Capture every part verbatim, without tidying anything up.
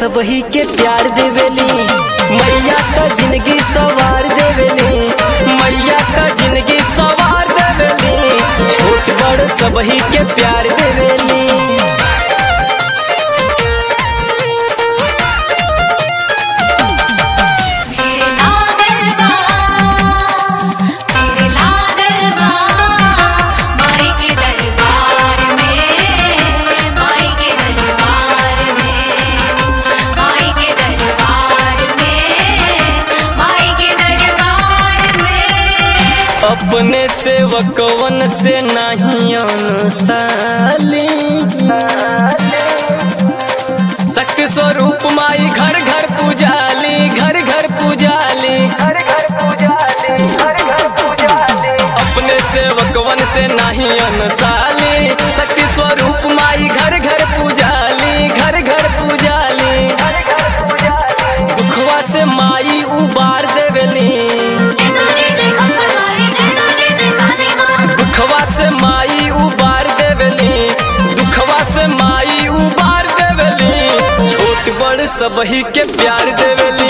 सबही के प्यार देवेली। मैया का जिंदगी सवार देवेली, मैया का जिंदगी सवार देवेली। छोट बड़ सबही के प्यार देवेली। अपने सेवकवन से नहीं अनुसाली, शक्ति स्वरूप माई घर घर पूजाली, घर घर पूजाली। अपने सेवकवन से नहीं अनुसाली, शक्ति स्वरूप माई घर घर पूजाली, घर घर पूजाली। दुखवा से माई उबार देवेली, दुखवा से माई उबार देवेली, दुखवा से माई उबार देवेली। छोट बड़ सबही के प्यार देवेली।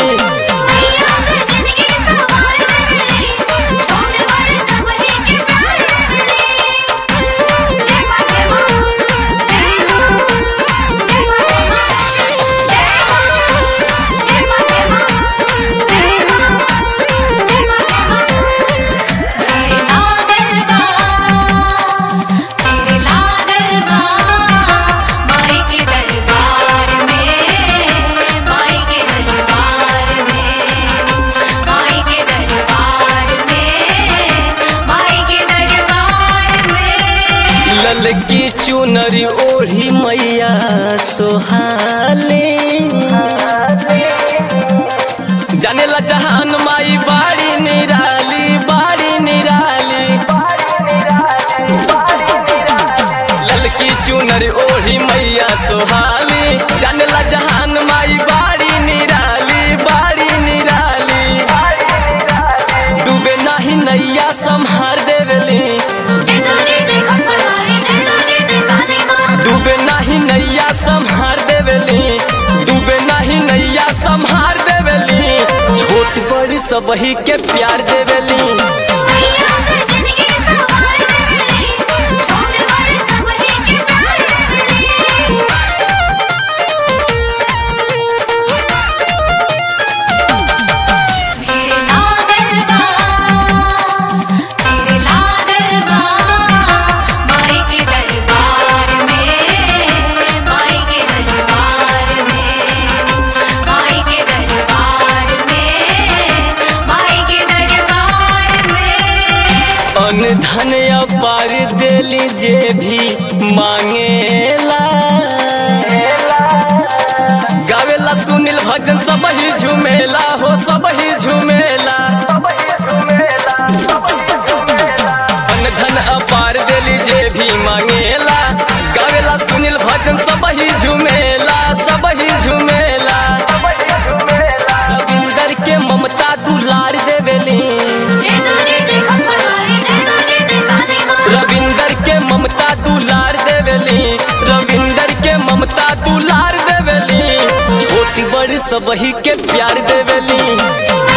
ललकी चुनरी ओढ़ी मैया सोहाले, जाने ला जहान माई बाड़ी निराली, बाड़ी निराली। ललकी चुनरी ओढ़ी मैया सोहाली, जाने ला जहान माई बाड़ी निराली, बाड़ी निराली। डूबे नाही नैया संहार देवेली, डूबे नाही नैया संहार देवेली, डूबे नाही नैया संहार देवेली। छोट बड़ सबही के प्यार देवेली। धन अपार देली जे भी मांगेला, गावेला सुनील भजन सबही झुमेला हो, सबही झुमेला। धन अपार देली जे भी मांगेला, गावेला सुनील भजन सबही झुमेला, सबही झुमेला। रविंदर के ममता दुलार देवेली, रविंदर के ममता दुलार देवेली, रविंदर के ममता दुलार देवेली। छोटी बड़ी सबही के प्यार देवेली।